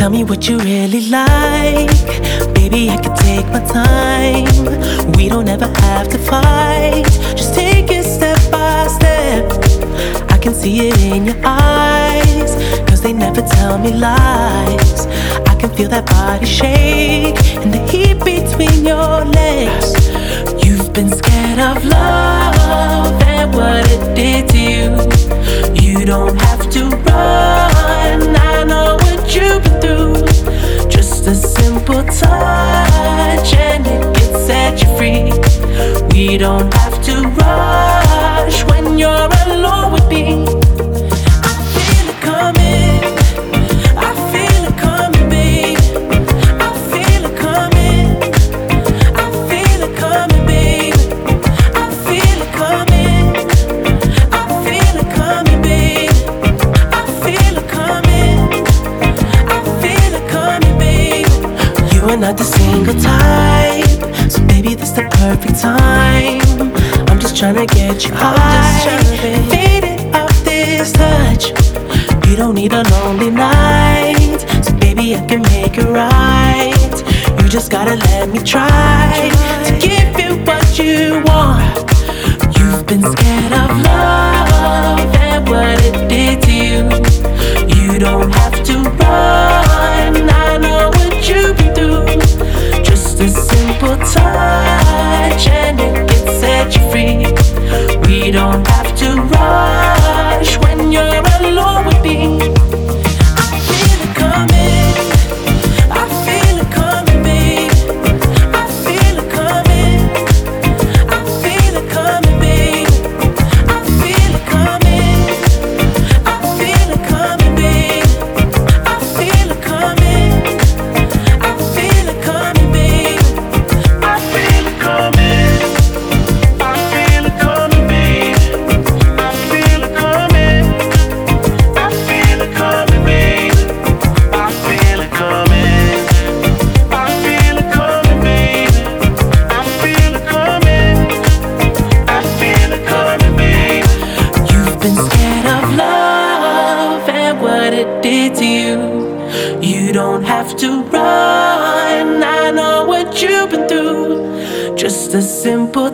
Tell me what you really like. Baby, I can take my time. We don't ever have to fight. Just take it step by step. I can see it in your eyes, cause they never tell me lies. I can feel that body shake and the heat between your legs. You've been scared of love and what it did to you. You don't have to run, I know what you've been through. Just a simple touch and it can set you free. We don't have to rush when you're alone with me. I feel it coming, I feel it coming, babe. I feel it coming, I feel it coming, babe. I feel it coming, I feel it coming, babe. I feel it coming, I feel it coming, babe. You are not the single type, so baby, this the perfect time. I'm just tryna get you high, faded off this touch. You don't need a lonely night, so baby, I can make it right. You just gotta let me try to give you what you want. You've been scared of love and what it did to you. You don't have to run, I know what you've been through. Just a simple touch and it can set you free. We don't have to rush when you're alone with me. I feel it coming, I feel it coming, babe. I feel it coming, I feel it coming, babe. I feel it coming, I feel it coming, babe. I feel it coming, I feel it coming, babe. I feel it coming, I feel it coming, babe. I feel it coming, I feel it coming, babe. I feel it coming, I feel it coming, babe. I feel it coming, I feel it coming, babe. You've been scared of love and what it did to you. You don't have to run, I know what you've been through. Just a simple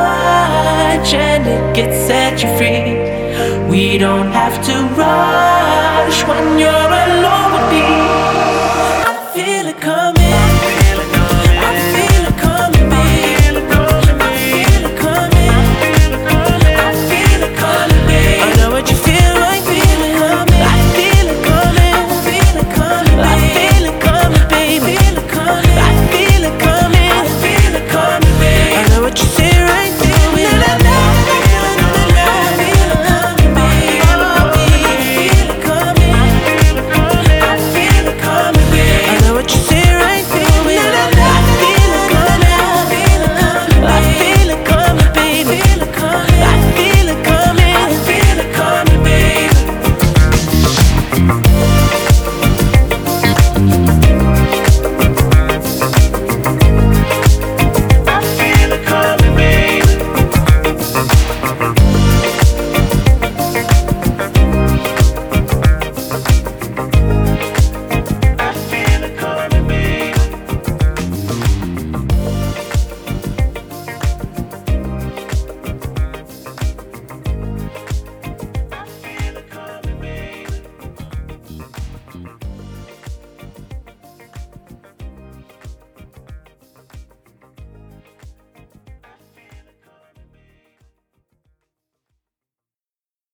touch and it can set you free. We don't have to rush when you're alone with me.